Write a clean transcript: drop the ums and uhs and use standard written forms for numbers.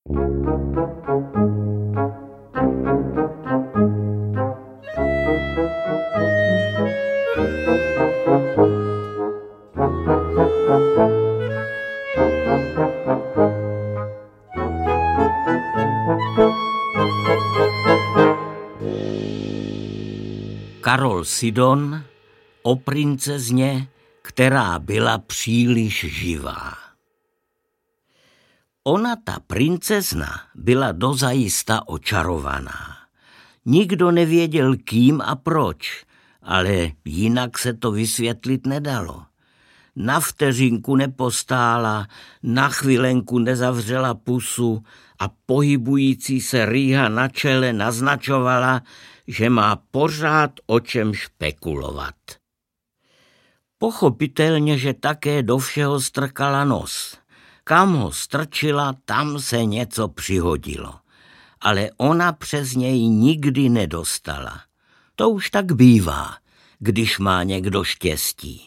Karol Sidon o princezně, která byla příliš živá. Ona, ta princezna, byla dozajista očarovaná. Nikdo nevěděl kým a proč, ale jinak se to vysvětlit nedalo. Na vteřinku nepostála, na chvilenku nezavřela pusu a pohybující se rýha na čele naznačovala, že má pořád o čem špekulovat. Pochopitelně, že také do všeho strkala nos. Kam ho strčila, tam se něco přihodilo. Ale ona přes něj nikdy nedostala. To už tak bývá, když má někdo štěstí.